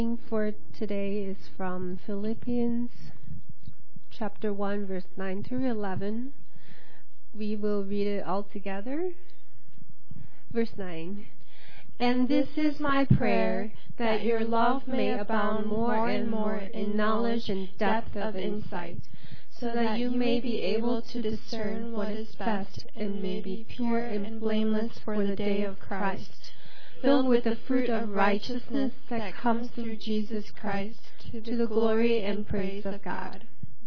reading for today is from Philippians chapter 1, verse 9 through 11. We will read it all together. Verse 9. And this is my prayer, that your love may abound more and more in knowledge and depth of insight, so that you may be able to discern what is best and may be pure and blameless for the day of Christ, filled with the fruit of righteousness that comes through Jesus Christ, to the glory and praise of God.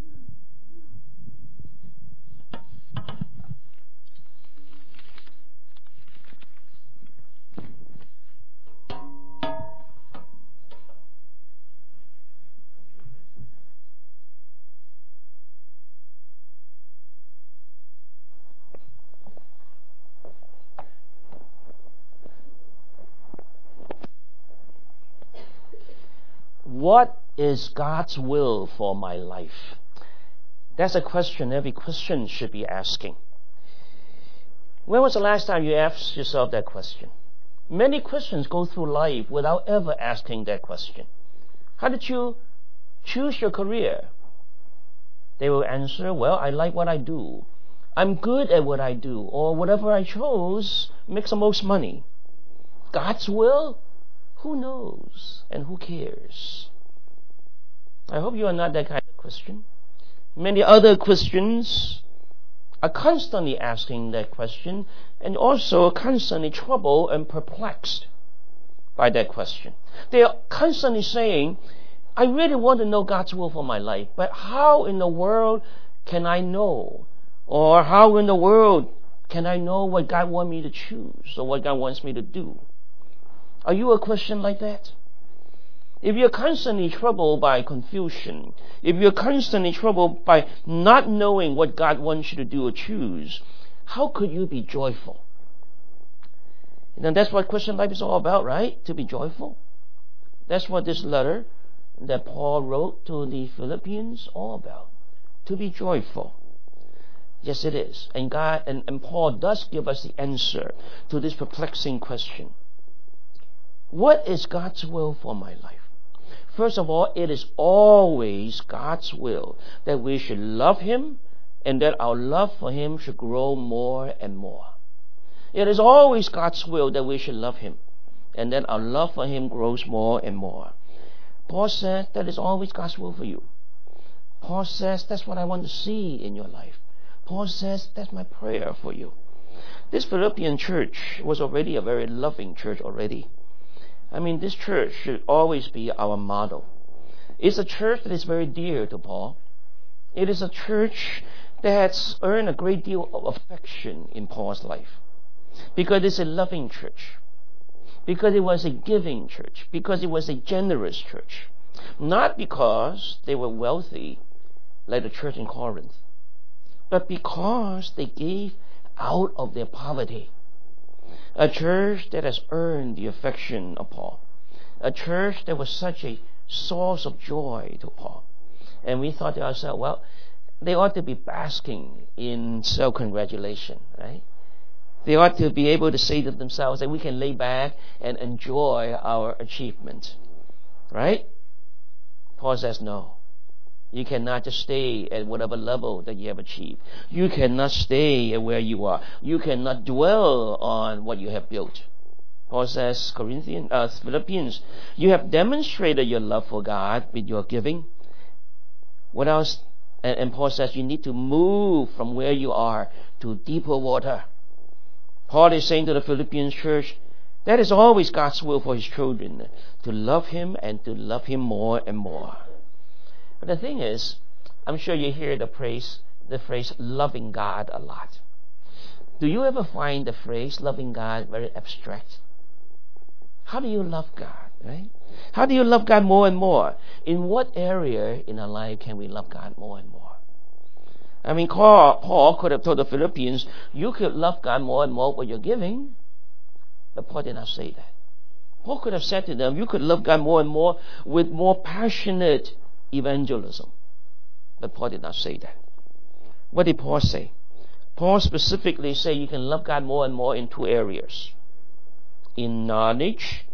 What is God's will for my life? That's a question every Christian should be asking. When was the last time you asked yourself that question? Many Christians go through life without ever asking that question. How did you choose your career? They will answer, well, I like what I do. I'm good at what I do, or whatever I chose makes the most money. God's will? Who knows and who cares? I hope you are not that kind of Christian. Many other Christians are constantly asking that question and also constantly troubled and perplexed by that question. They are constantly saying, I really want to know God's will for my life, but how in the world can I know? Or how in the world can I know what God wants me to choose or what God wants me to do? Are you a Christian like that? If you're constantly troubled by confusion, if you're constantly troubled by not knowing what God wants you to do or choose, how could you be joyful? And that's what Christian life is all about, right? To be joyful. That's what this letter that Paul wrote to the Philippians all about. To be joyful. Yes, it is. And God and Paul does give us the answer to this perplexing question. What is God's will for my life? First of all, it is always God's will that we should love Him and that our love for Him should grow more and more. It is always God's will that we should love Him and that our love for Him grows more and more. Paul says that is always God's will for you. Paul says that's what I want to see in your life. Paul says that's my prayer for you. This Philippian church was already a very loving church already. I mean, this church should always be our model. It's a church that is very dear to Paul. It is a church that has earned a great deal of affection in Paul's life. Because it's a loving church. Because it was a giving church. Because it was a generous church. Not because they were wealthy, like the church in Corinth, but because they gave out of their poverty. A church that has earned the affection of Paul. A church that was such a source of joy to Paul. And we thought to ourselves, well, they ought to be basking in self-congratulation, right? They ought to be able to say to themselves that we can lay back and enjoy our achievement, right? Paul says, no. You cannot just stay at whatever level that you have achieved. You cannot stay at where you are. You cannot dwell on what you have built. Paul says, Philippians, you have demonstrated your love for God with your giving. What else? And Paul says you need to move from where you are to deeper water. Paul is saying to the Philippian church, that is always God's will for His children, to love Him and to love Him more and more. But the thing is, I'm sure you hear the phrase loving God a lot. Do you ever find the phrase loving God very abstract? How do you love God, right? How do you love God more and more? In what area in our life can we love God more and more? I mean, Paul could have told the Philippians, you could love God more and more with your giving. But Paul did not say that. Paul could have said to them, you could love God more and more with more passionate evangelism. But Paul did not say that. What did Paul say? Paul specifically said you can love God more and more in two areas. In knowledge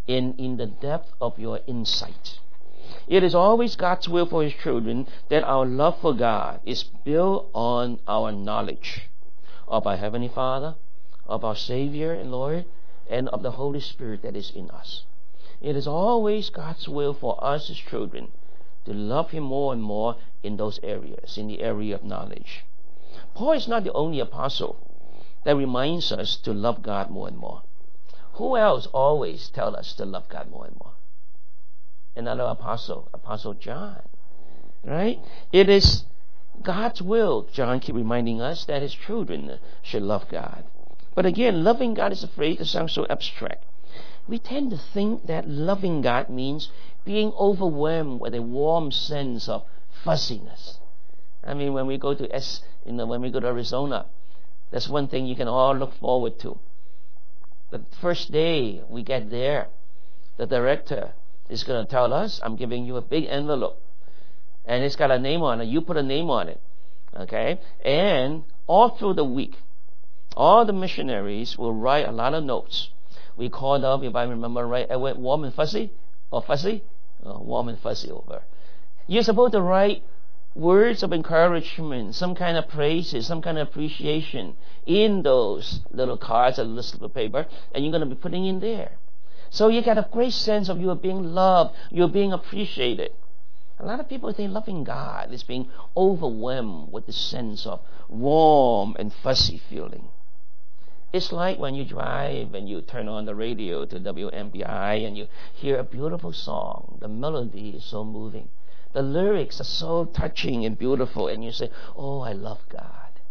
in the depth of your insight. It is always God's will for His children that our love for God is built on our knowledge of our Heavenly Father, of our Savior and Lord, and of the Holy Spirit that is in us. It is always God's will for us as children to love Him more and more in those areas, in the area of knowledge. Paul is not the only apostle that reminds us to love God more and more. Who else always tells us to love God more and more? Another apostle, Apostle John. Right? It is God's will, John keeps reminding us, that his children should love God. But again, loving God is a phrase that sounds so abstract. We tend to think that loving God means being overwhelmed with a warm sense of fuzziness. I mean, when we go to when we go to Arizona, that's one thing you can all look forward to. The first day we get there, the director is going to tell us, I'm giving you a big envelope, and it's got a name on it. You put a name on it, okay? And all through the week, all the missionaries will write a lot of notes. We called up, if I remember right, I went warm and fuzzy, or fuzzy? Warm and fuzzy over. You're supposed to write words of encouragement, some kind of praises, some kind of appreciation in those little cards or little slip of paper, and you're going to be putting in there. So you get a great sense of you are being loved, you're being appreciated. A lot of people think loving God is being overwhelmed with the sense of warm and fuzzy feeling. It's like when you drive and you turn on the radio to WMBI and you hear a beautiful song. The melody is so moving. The lyrics are so touching and beautiful, and you say, oh, I love God.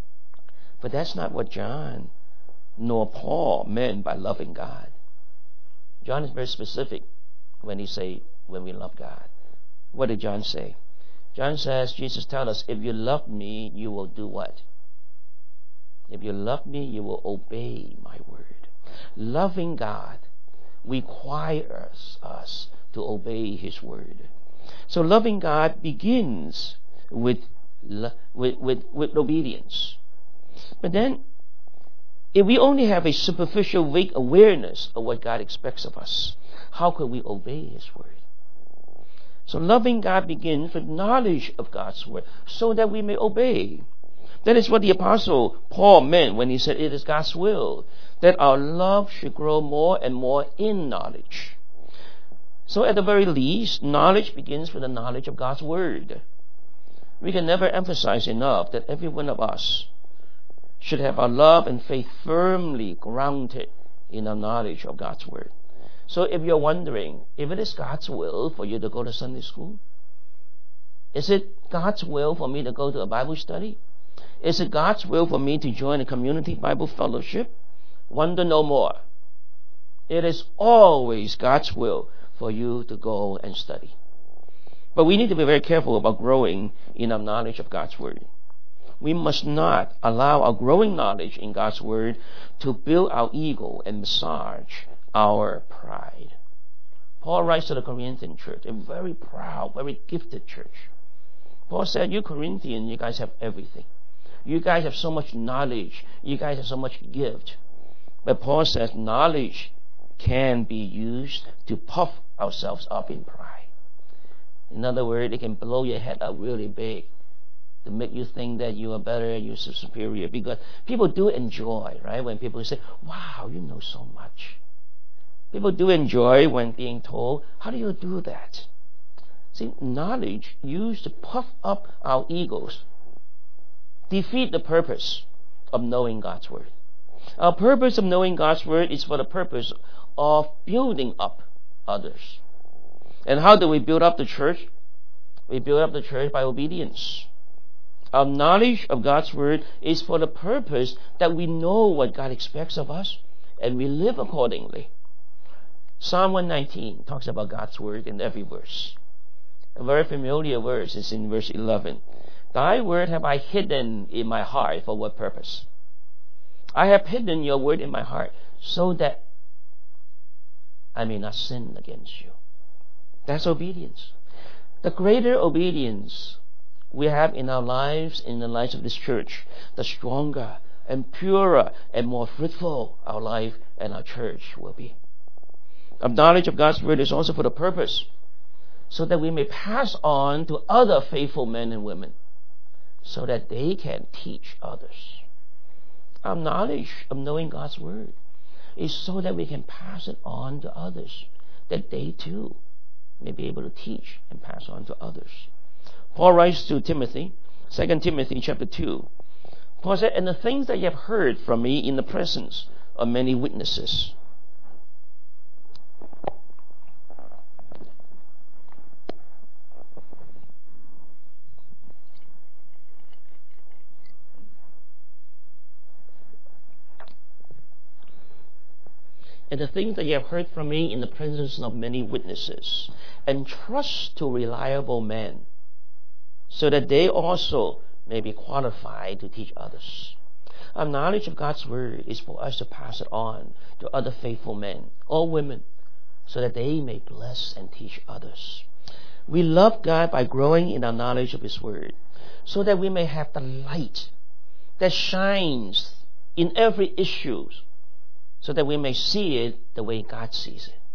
But that's not what John nor Paul meant by loving God. John is very specific when we love God. What did John say? John says, Jesus tells us, if you love me, you will do what? If you love me, you will obey my word. Loving God requires us to obey His word. So loving God begins with obedience. But then, if we only have a superficial, vague awareness of what God expects of us, how could we obey His word? So loving God begins with knowledge of God's word, so that we may obey. That is what the Apostle Paul meant when he said it is God's will that our love should grow more and more in knowledge. So at the very least, knowledge begins with the knowledge of God's word. We can never emphasize enough that every one of us should have our love and faith firmly grounded in our knowledge of God's word. So if you're wondering, if it is God's will for you to go to Sunday school, is it God's will for me to go to a Bible study? Is it God's will for me to join a community Bible fellowship? Wonder no more. It is always God's will for you to go and study. But we need to be very careful about growing in our knowledge of God's word. We must not allow our growing knowledge in God's word to build our ego and massage our pride. Paul writes to the Corinthian church, a very proud, very gifted church. Paul said, you Corinthians, you guys have everything. You guys have so much knowledge. You guys have so much gift. But Paul says knowledge can be used to puff ourselves up in pride. In other words, it can blow your head up really big to make you think that you are better, you're superior. Because people do enjoy, right, when people say, wow, you know so much. People do enjoy when being told, how do you do that? See, knowledge used to puff up our egos defeat the purpose of knowing God's word. Our purpose of knowing God's word is for the purpose of building up others. And how do we build up the church? We build up the church by obedience. Our knowledge of God's word is for the purpose that we know what God expects of us and we live accordingly. Psalm 119 talks about God's word in every verse. A very familiar verse is in verse 11. Thy word have I hidden in my heart. For what purpose? I have hidden your word in my heart so that I may not sin against you. That's obedience. The greater obedience we have in our lives, in the lives of this church, the stronger and purer and more fruitful our life and our church will be. of knowledge of God's word is also for the purpose so that we may pass on to other faithful men and women so that they can teach others. Our knowledge of knowing God's word is so that we can pass it on to others, that they too may be able to teach and pass on to others. Paul writes to Timothy, 2 Timothy chapter 2. Paul said, "And the things that you have heard from me in the presence of many witnesses." "And the things that you have heard from me in the presence of many witnesses, entrust to reliable men, so that they also may be qualified to teach others." Our knowledge of God's word is for us to pass it on to other faithful men or women, so that they may bless and teach others. We love God by growing in our knowledge of His word, so that we may have the light that shines in every issue, so that we may see it the way God sees it.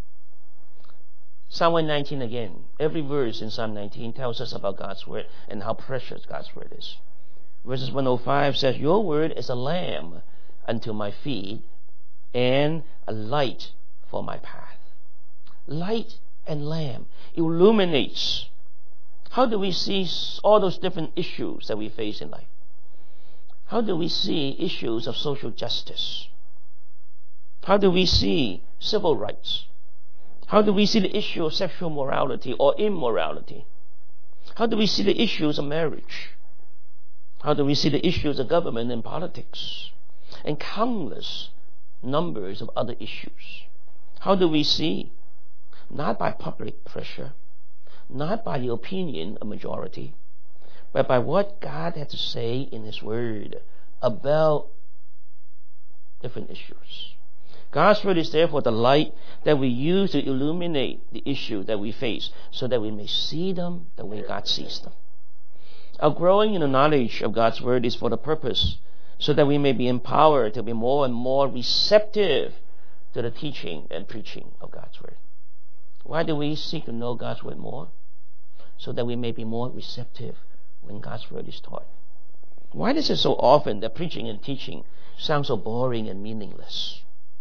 Psalm 119 again. Every verse in Psalm 19 tells us about God's word and how precious God's word is. Verses 105 says, "Your word is a lamp unto my feet and a light for my path." Light and lamp illuminates. How do we see all those different issues that we face in life? How do we see issues of social justice? How do we see civil rights? How do we see the issue of sexual morality or immorality? How do we see the issues of marriage? How do we see the issues of government and politics? And countless numbers of other issues. How do we see? Not by public pressure, not by the opinion of majority, but by what God had to say in His word about different issues. God's word is therefore the light that we use to illuminate the issue that we face, so that we may see them the way God sees them. Our growing in the knowledge of God's word is for the purpose so that we may be empowered to be more and more receptive to the teaching and preaching of God's word. Why do we seek to know God's word more? So that we may be more receptive when God's word is taught. Why is it so often that preaching and teaching sound so boring and meaningless?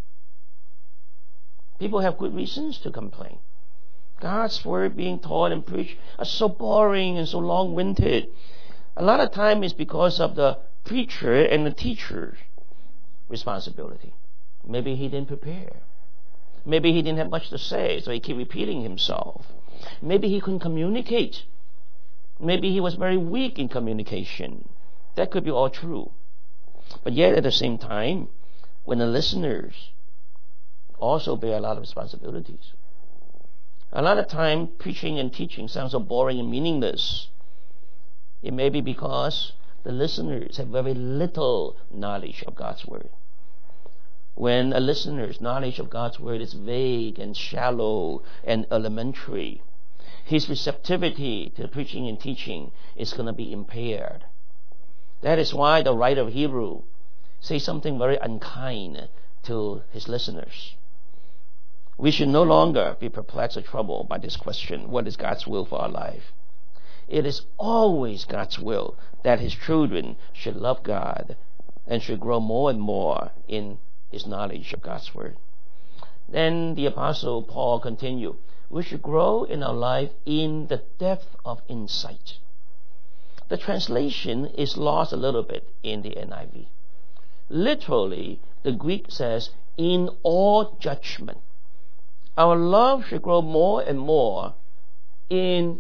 People have good reasons to complain. God's word being taught and preached are so boring and so long-winded. A lot of time is because of the preacher and the teacher's responsibility. Maybe he didn't prepare. Maybe he didn't have much to say, so he kept repeating himself. Maybe he couldn't communicate. Maybe he was very weak in communication. That could be all true. But yet at the same time, when the listeners also bear a lot of responsibilities. A lot of time, preaching and teaching sounds so boring and meaningless. It may be because the listeners have very little knowledge of God's word. When a listener's knowledge of God's word is vague and shallow and elementary, his receptivity to preaching and teaching is going to be impaired. That is why the writer of Hebrews says something very unkind to his listeners. We should no longer be perplexed or troubled by this question: what is God's will for our life? It is always God's will that His children should love God and should grow more and more in His knowledge of God's word. Then the Apostle Paul continued, we should grow in our life in the depth of insight. The translation is lost a little bit in the NIV. Literally, the Greek says, in all judgment. Our love should grow more and more in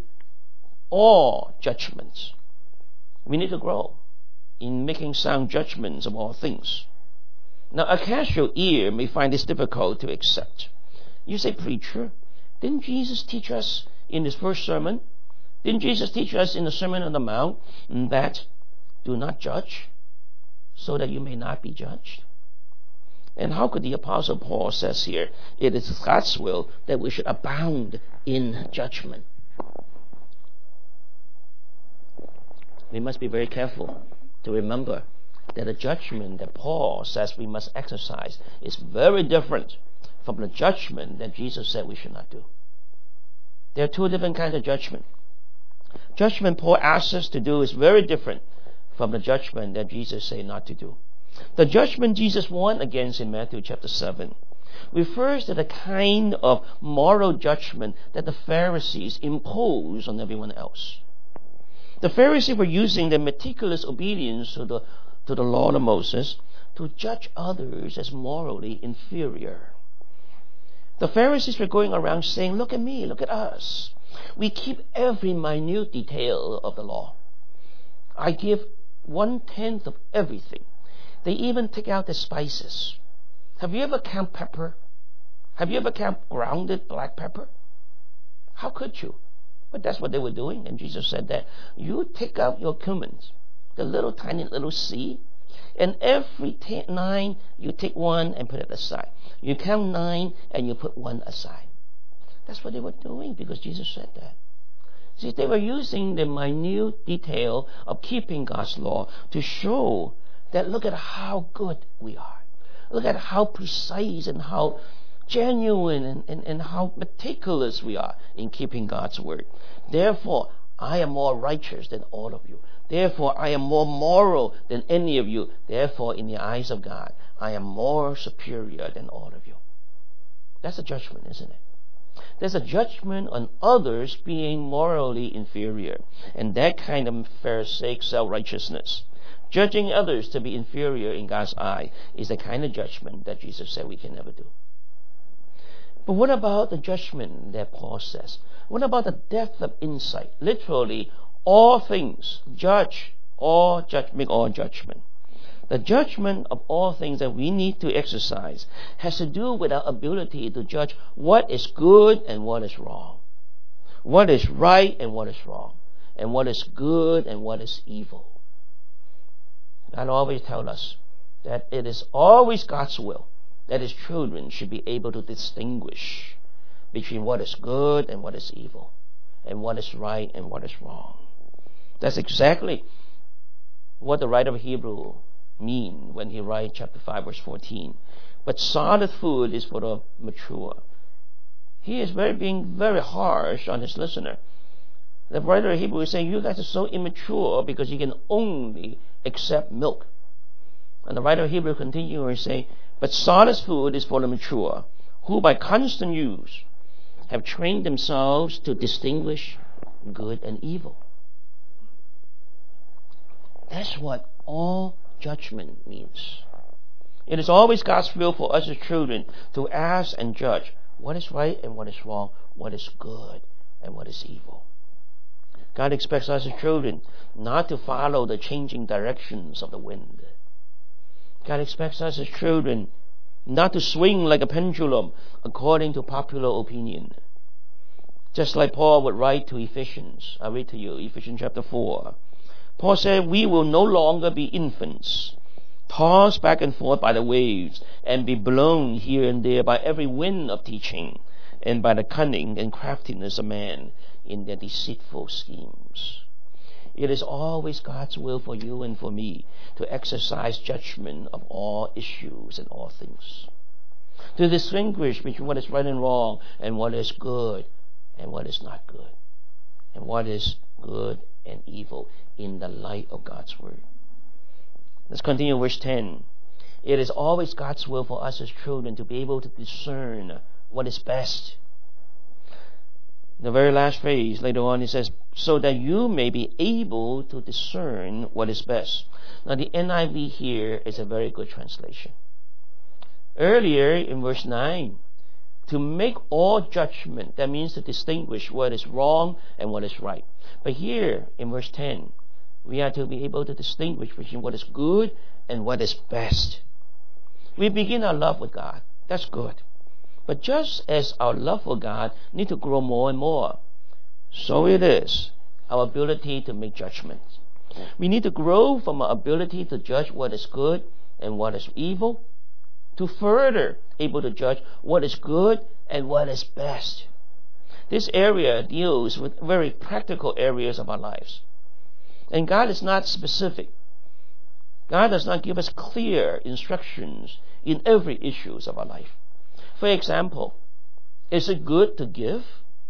all judgments. We need to grow in making sound judgments of all things. Now, a casual ear may find this difficult to accept. You say, preacher, didn't Jesus teach us in His first sermon? Didn't Jesus teach us in the Sermon on the Mount that do not judge so that you may not be judged? And how could the Apostle Paul says here, it is God's will that we should abound in judgment. We must be very careful to remember that the judgment that Paul says we must exercise is very different from the judgment that Jesus said we should not do. There are two different kinds of judgment. Judgment Paul asks us to do is very different from the judgment that Jesus said not to do. The judgment Jesus warned against in Matthew chapter 7 refers to the kind of moral judgment that the Pharisees impose on everyone else. The Pharisees were using their meticulous obedience to the law of Moses to judge others as morally inferior. The Pharisees were going around saying, look at me, look at us. We keep every minute detail of the law. I give 1/10 of everything. They even take out the spices. Have you ever counted pepper? Have you ever counted grounded black pepper? How could you? But that's what they were doing, and Jesus said that. You take out your cumins, the little tiny little seed, and every 9, you take one and put it aside. You count 9 and you put 1 aside. That's what they were doing because Jesus said that. See, they were using the minute detail of keeping God's law to show that look at how good we are. Look at how precise and how genuine and how meticulous we are in keeping God's word. Therefore, I am more righteous than all of you. Therefore, I am more moral than any of you. Therefore, in the eyes of God, I am more superior than all of you. That's a judgment, isn't it? There's a judgment on others being morally inferior. And that kind of Pharisaic self-righteousness, judging others to be inferior in God's eye, is the kind of judgment that Jesus said we can never do. But what about the judgment that Paul says? What about the depth of insight? Literally, all things, make all judgment. The judgment of all things that we need to exercise has to do with our ability to judge what is good and what is wrong, what is right and what is wrong, and what is good and what is evil. God always tells us that it is always God's will that His children should be able to distinguish between what is good and what is evil, and what is right and what is wrong. That's exactly what the writer of Hebrews mean when he writes chapter 5 verse 14. But solid food is for the mature. He is being very harsh on his listener. The writer of Hebrews is saying, you guys are so immature because you can only accept milk. And the writer of Hebrews continues and say, but solid food is for the mature, who by constant use have trained themselves to distinguish good and evil. That's what all judgment means. It is always God's will for us as children to ask and judge what is right and what is wrong, what is good and what is evil. God expects us as children not to follow the changing directions of the wind. God expects us as children not to swing like a pendulum according to popular opinion. Just like Paul would write to Ephesians. I read to you, Ephesians chapter 4. Paul said, we will no longer be infants, tossed back and forth by the waves, and be blown here and there by every wind of teaching, and by the cunning and craftiness of man in their deceitful schemes. It is always God's will for you and for me to exercise judgment of all issues and all things, to distinguish between what is right and wrong, and what is good and what is not good, and what is good and evil in the light of God's word. Let's continue verse 10. It is always God's will for us as children to be able to discern what is best. The very last phrase later on it says, so that you may be able to discern what is best. Now the NIV here is a very good translation. Earlier in verse 9, to make all judgment, that means to distinguish what is wrong and what is right. But here in verse 10, we are to be able to distinguish between what is good and what is best. We begin our love with God. That's good. But just as our love for God needs to grow more and more, so it is our ability to make judgments. We need to grow from our ability to judge what is good and what is evil, to further able to judge what is good and what is best. This area deals with very practical areas of our lives. And God is not specific. God does not give us clear instructions in every issues of our life. For example, is it good to give?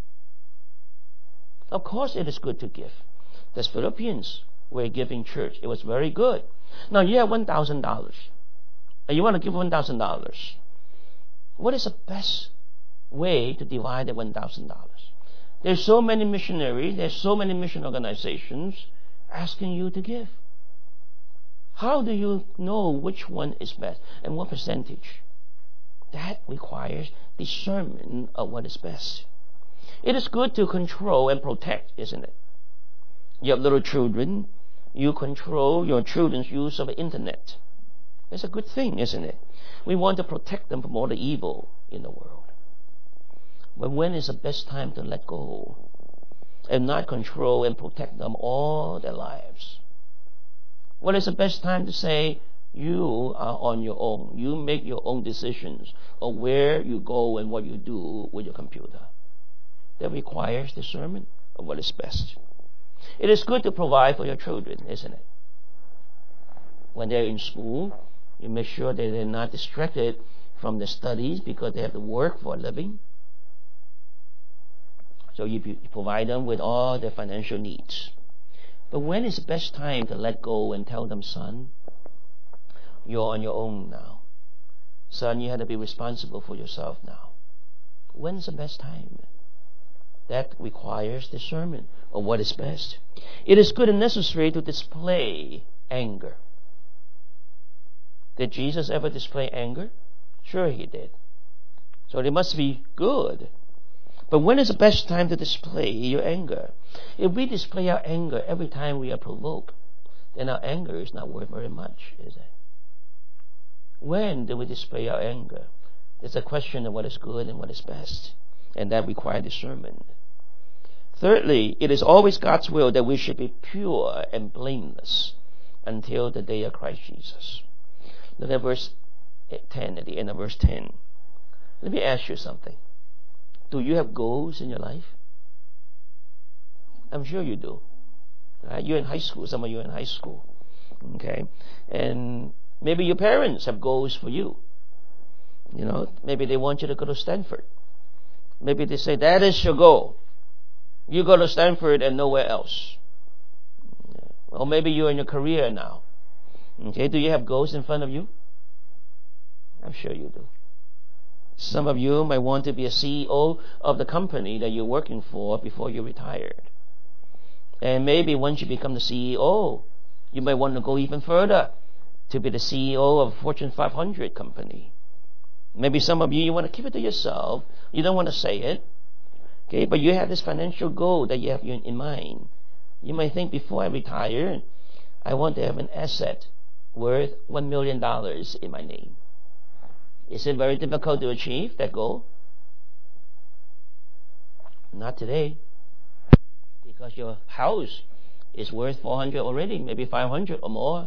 Of course it is good to give. The Philippines were a giving church. It was very good. Now you have $1,000 and you want to give $1,000. What is the best way to divide the $1,000? There's so many missionaries, there's so many mission organizations asking you to give. How do you know which one is best and what percentage? That requires discernment of what is best. It is good to control and protect, isn't it? You have little children, you control your children's use of the internet. It's a good thing, isn't it? We want to protect them from all the evil in the world. But when is the best time to let go and not control and protect them all their lives? What is the best time to say, you are on your own. You make your own decisions of where you go and what you do with your computer. That requires discernment of what is best. It is good to provide for your children, isn't it? When they're in school, you make sure that they're not distracted from their studies because they have to work for a living. So you provide them with all their financial needs. But when is the best time to let go and tell them, son, you're on your own now. Son, you have to be responsible for yourself now. When's the best time? That requires discernment of what is best. It is good and necessary to display anger. Did Jesus ever display anger? Sure he did. So it must be good. But when is the best time to display your anger? If we display our anger every time we are provoked, then our anger is not worth very much, is it? When do we display our anger? It's a question of what is good and what is best, and that requires discernment. Thirdly, it is always God's will that we should be pure and blameless until the day of Christ Jesus. Look at verse 10, at the end of verse 10. Let me ask you something. Do you have goals in your life? I'm sure you do. Right? You're in high school. Some of you are in high school. Okay? And maybe your parents have goals for you. You know, maybe they want you to go to Stanford. Maybe they say, that is your goal. You go to Stanford and nowhere else. Or maybe you're in your career now. Okay, do you have goals in front of you? I'm sure you do. Some of you might want to be a CEO of the company that you're working for before you're retired. And maybe once you become the CEO, you might want to go even further to be the CEO of a Fortune 500 company. Maybe some of you want to keep it to yourself. You don't want to say it. Okay, but you have this financial goal that you have in mind. You might think, before I retire, I want to have an asset worth $1 million in my name. Is it very difficult to achieve that goal? Not today. Because your house is worth 400 already, maybe 500 or more.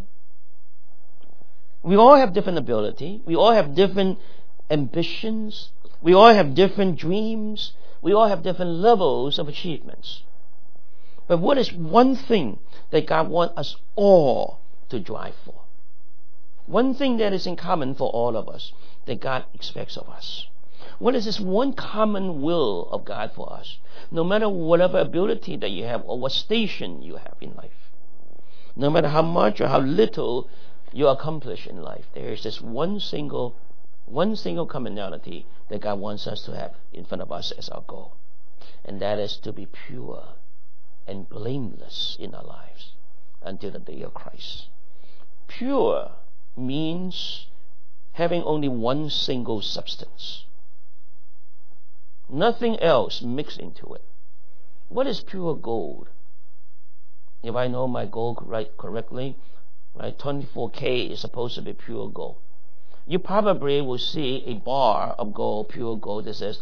We all have different ability. We all have different ambitions. We all have different dreams. We all have different levels of achievements. But what is one thing that God wants us all to drive for? One thing that is in common for all of us that God expects of us. What is this one common will of God for us? No matter whatever ability that you have or what station you have in life. No matter how much or how little you accomplish in life, there is this one single commonality that God wants us to have in front of us as our goal. And that is to be pure and blameless in our lives until the day of Christ. Pure means having only one single substance. Nothing else mixed into it. What is pure gold? If I know my gold correctly, 24K is supposed to be pure gold. You probably will see a bar of gold, pure gold, that says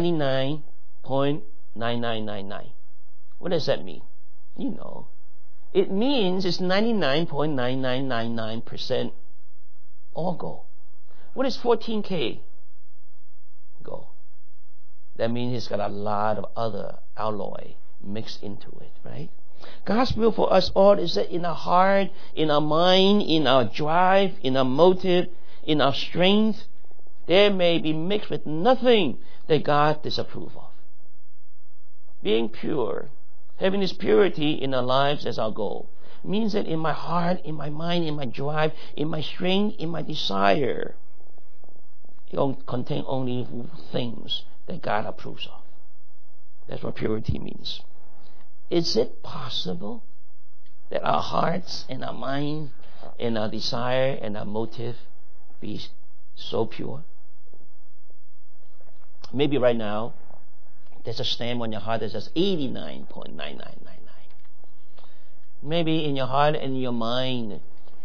99.9999. What does that mean? You know. It means it's 99.9999% all gold. What is 14K gold? That means it's got a lot of other alloy mixed into it, right? God's will for us all is that in our heart, in our mind, in our drive, in our motive, in our strength, They may be mixed with nothing that God disapproves of. Being pure, having this purity in our lives as our goal, means that in my heart, in my mind, in my drive, in my strength, in my desire, it will contain only things that God approves of. That's what purity means. Is it possible that our hearts and our mind and our desire and our motive be so pure? Maybe right now, there's a stamp on your heart that says 89.9999. Maybe in your heart and in your mind,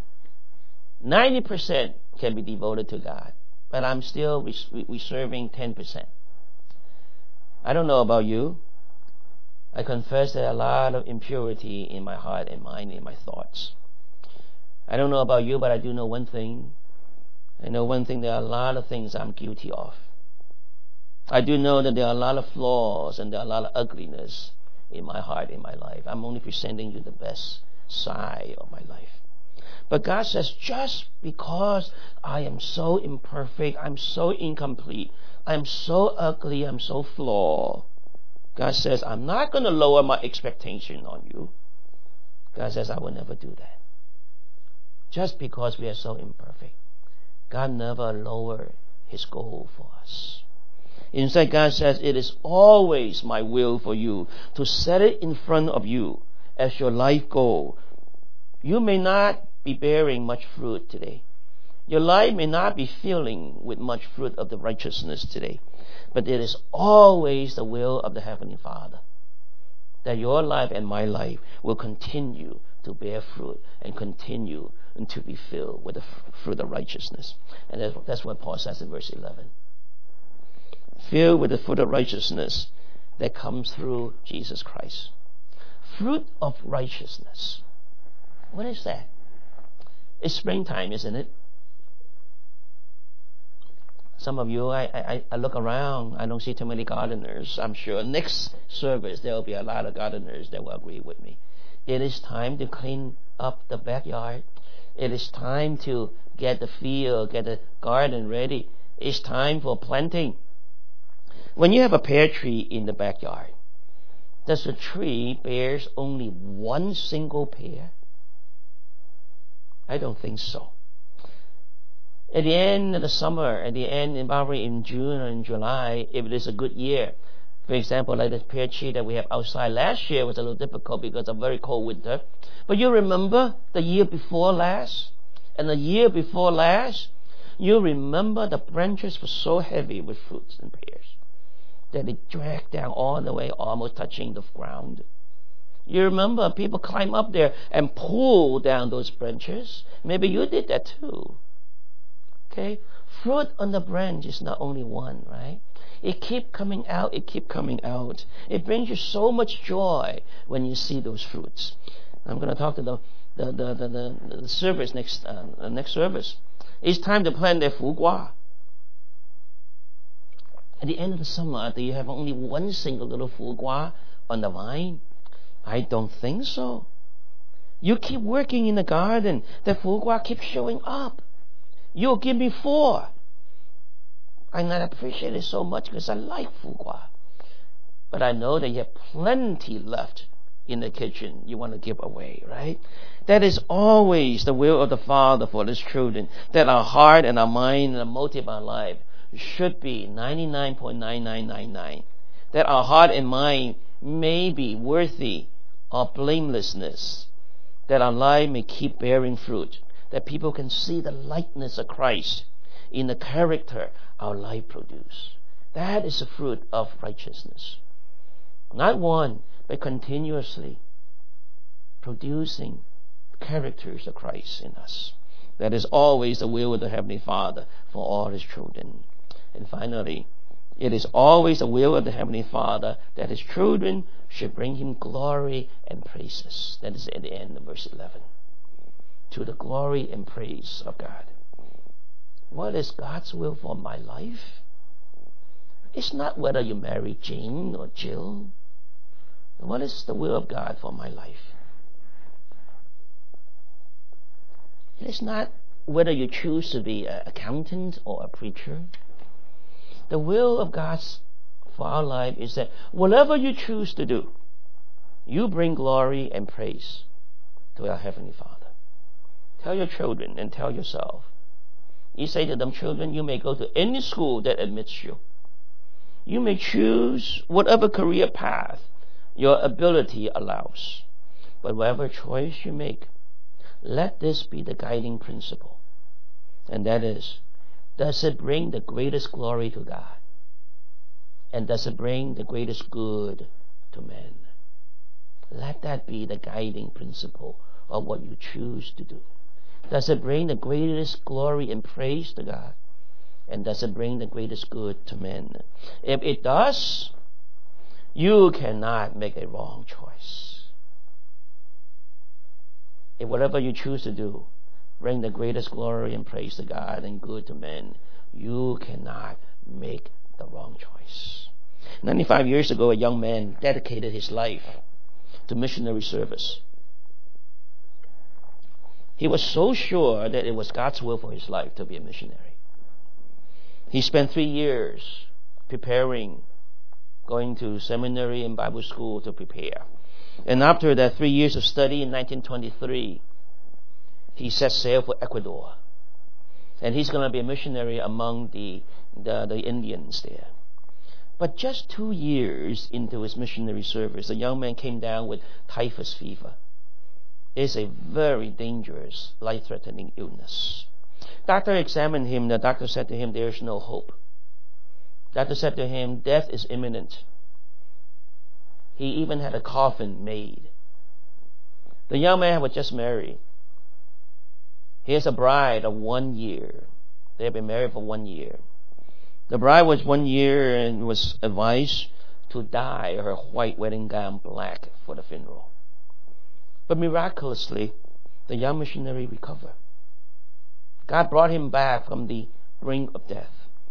90% can be devoted to God, but I'm still reserving 10%. I don't know about you. I confess there are a lot of impurity in my heart and mind, in my thoughts. I don't know about you, but I do know one thing. I know one thing, there are a lot of things I'm guilty of. I do know that there are a lot of flaws and there are a lot of ugliness in my heart, in my life. I'm only presenting you the best side of my life. But God says, just because I am so imperfect, I'm so incomplete, I'm so ugly, I'm so flawed, God says, I'm not going to lower my expectation on you. God says, I will never do that. Just because we are so imperfect, God never lowered His goal for us. Instead, God says, it is always my will for you to set it in front of you as your life goal. You may not be bearing much fruit today. Your life may not be filling with much fruit of the righteousness today. But it is always the will of the Heavenly Father that your life and my life will continue to bear fruit and continue to be filled with the fruit of righteousness. And that's what Paul says in verse 11. Filled with the fruit of righteousness that comes through Jesus Christ. Fruit of righteousness. What is that? It's springtime, isn't it? Some of you, I look around, I don't see too many gardeners. I'm sure next service there will be a lot of gardeners that will agree with me. It is time to clean up the backyard. It is time to get the field, get the garden ready. It's time for planting. When you have a pear tree in the backyard, does the tree bears only one single pear? I don't think so. At the end of the summer, at the end, probably in June or in July, if it is a good year, for example, like the pear tree that we have outside last year was a little difficult because of very cold winter. But you remember the year before last and the year before last, you remember the branches were so heavy with fruits and pears that it dragged down all the way, almost touching the ground. You remember people climb up there and pull down those branches. Maybe you did that too. Okay? Fruit on the branch is not only one, right? It keeps coming out, it keeps coming out. It brings you so much joy when you see those fruits. I'm going to talk to the service next service. It's time to plant the fu gua. At the end of the summer, do you have only one single little fu gua on the vine? I don't think so. You keep working in the garden, the fu gua keeps showing up. You'll give me 4. And I appreciate it so much because I like fu gua. But I know that you have plenty left in the kitchen you want to give away, right? That is always the will of the Father for His children, that our heart and our mind and the motive of our life should be 99.9999. That our heart and mind may be worthy of blamelessness. That our life may keep bearing fruit. That people can see the likeness of Christ in the character our life produces. That is the fruit of righteousness. Not one, but continuously producing characters of Christ in us. That is always the will of the Heavenly Father for all His children. And finally, it is always the will of the Heavenly Father that His children should bring Him glory and praises. That is at the end of verse 11. To the glory and praise of God. What is God's will for my life? It's not whether you marry Jane or Jill. What is the will of God for my life? It is not whether you choose to be an accountant or a preacher. The will of God for our life is that whatever you choose to do, you bring glory and praise to our Heavenly Father. Tell your children and tell yourself. You say to them, children, you may go to any school that admits you. You may choose whatever career path your ability allows. But whatever choice you make, let this be the guiding principle. And that is, does it bring the greatest glory to God? And does it bring the greatest good to men? Let that be the guiding principle of what you choose to do. Does it bring the greatest glory and praise to God? And does it bring the greatest good to men? If it does, you cannot make a wrong choice. If whatever you choose to do bring the greatest glory and praise to God and good to men, you cannot make the wrong choice. 95 years ago, a young man dedicated his life to missionary service. He was so sure that it was God's will for his life to be a missionary. He spent 3 years preparing, going to seminary and Bible school to prepare. And after that 3 years of study in 1923, he set sail for Ecuador. And he's going to be a missionary among the Indians there. But just 2 years into his missionary service, the young man came down with typhus fever. It's a very dangerous, life-threatening illness. Doctor examined him. The doctor said to him, there's no hope. Doctor said to him, death is imminent. He even had a coffin made. The young man was just married. He has a bride of 1 year. They have been married for 1 year. The bride was 1 year and was advised to dye her white wedding gown black for the funeral. But miraculously, the young missionary recovered. God brought him back from the brink of death.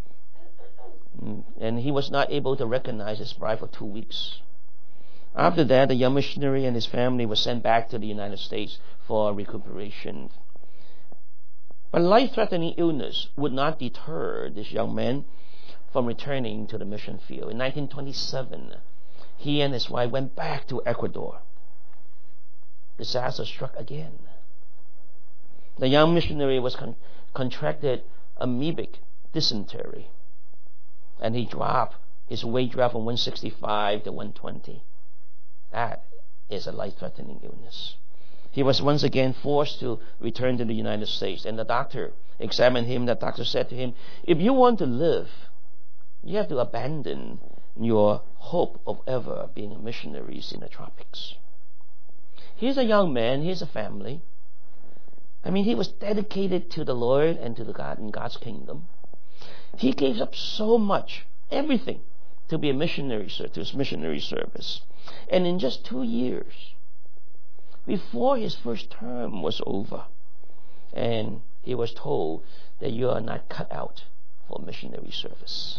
And he was not able to recognize his bride for 2 weeks. After that, the young missionary and his family were sent back to the United States for recuperation. But life-threatening illness would not deter this young man from returning to the mission field. In 1927, he and his wife went back to Ecuador. Disaster struck again. The young missionary was contracted amoebic dysentery, and his weight dropped from 165 to 120. That is a life-threatening illness. He was once again forced to return to the United States, and the doctor examined him. The doctor said to him, if you want to live, you have to abandon your hope of ever being a missionary in the tropics. He's a young man, he has a family. He was dedicated to the Lord and to God and God's kingdom. He gave up so much, everything, to be a missionary, to his missionary service. And in just 2 years, before his first term was over, and he was told that you are not cut out for missionary service.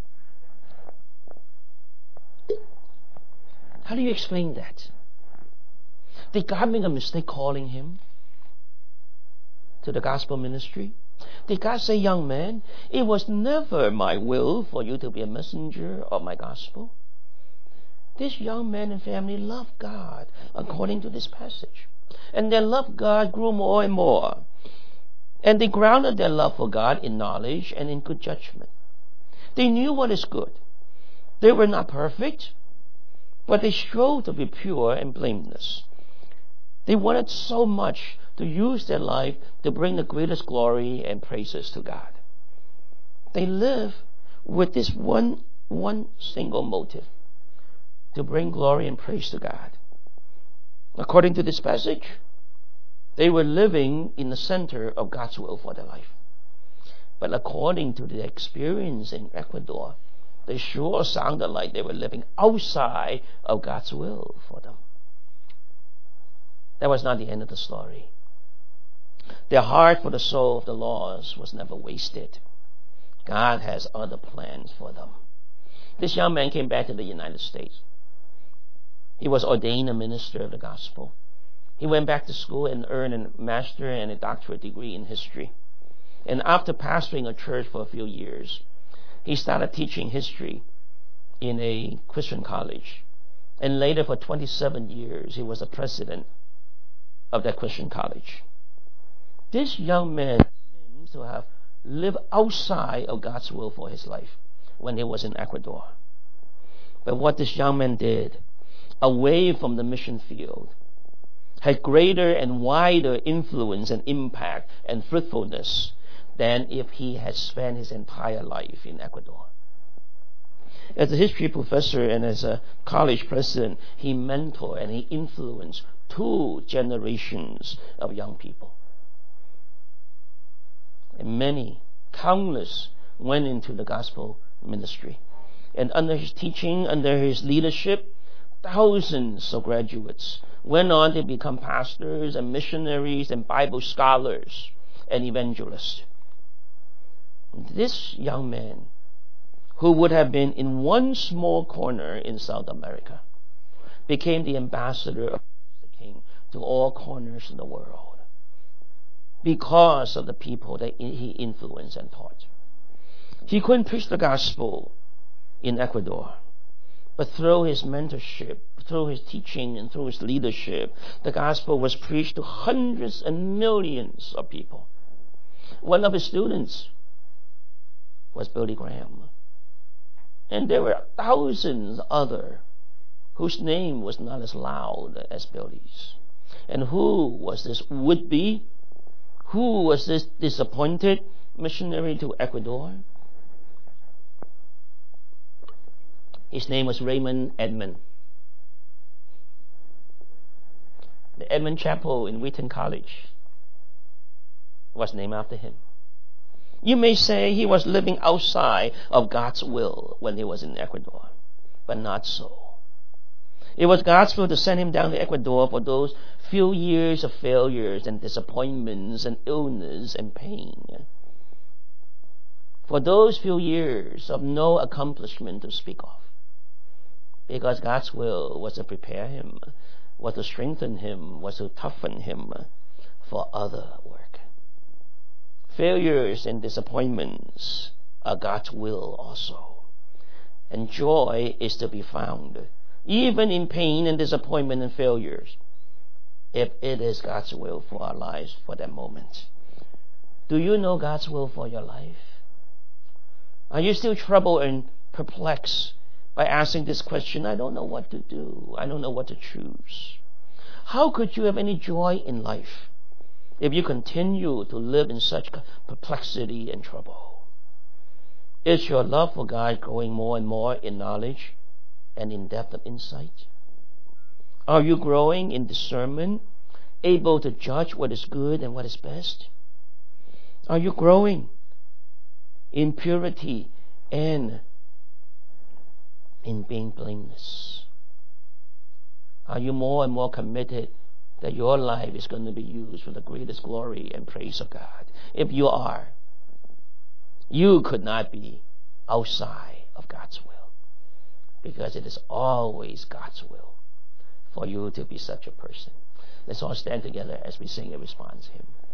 How do you explain that? Did God make a mistake calling him to the gospel ministry? Did God say, young man, it was never my will for you to be a messenger of my gospel? This young man and family loved God according to this passage. And their love for God grew more and more. And they grounded their love for God in knowledge and in good judgment. They knew what is good. They were not perfect, but they strove to be pure and blameless. They wanted so much to use their life to bring the greatest glory and praises to God. They lived with this one single motive, to bring glory and praise to God. According to this passage, they were living in the center of God's will for their life. But according to the experience in Ecuador, they sure sounded like they were living outside of God's will for them. That was not the end of the story. Their heart for the soul of the lost was never wasted. God has other plans for them. This young man came back to the United States. He was ordained a minister of the gospel. He went back to school and earned a master and a doctorate degree in history. And after pastoring a church for a few years, he started teaching history in a Christian college. And later, for 27 years, he was the president of that Christian college. This young man seems to have lived outside of God's will for his life when he was in Ecuador. But what this young man did, away from the mission field, had greater and wider influence and impact and fruitfulness than if he had spent his entire life in Ecuador. As a history professor and as a college president, he mentored and he influenced 2 generations of young people. And many, countless, went into the gospel ministry. And under his teaching, under his leadership, thousands of graduates went on to become pastors and missionaries and Bible scholars and evangelists. This young man, who would have been in one small corner in South America, became the ambassador of the King to all corners of the world because of the people that he influenced and taught. He couldn't preach the gospel in Ecuador, but through his mentorship, through his teaching, and through his leadership, the gospel was preached to hundreds and millions of people. One of his students was Billy Graham. And there were thousands other whose name was not as loud as Billy's. And who was this would-be? Who was this disappointed missionary to Ecuador? His name was Raymond Edmond. The Edmond Chapel in Wheaton College was named after him. You may say he was living outside of God's will when he was in Ecuador, but not so. It was God's will to send him down to Ecuador for those few years of failures and disappointments and illness and pain. For those few years of no accomplishment to speak of. Because God's will was to prepare him, was to strengthen him, was to toughen him for other work. Failures and disappointments are God's will also. And joy is to be found, even in pain and disappointment and failures, if it is God's will for our lives for that moment. Do you know God's will for your life? Are you still troubled and perplexed by asking this question? I don't know what to do. I don't know what to choose. How could you have any joy in life if you continue to live in such perplexity and trouble? Is your love for God growing more and more in knowledge and in depth of insight? Are you growing in discernment, able to judge what is good and what is best? Are you growing in purity and in being blameless? Are you more and more committed that your life is going to be used for the greatest glory and praise of God? If you are, you could not be outside of God's will, because it is always God's will for you to be such a person. Let's all stand together as we sing a response hymn.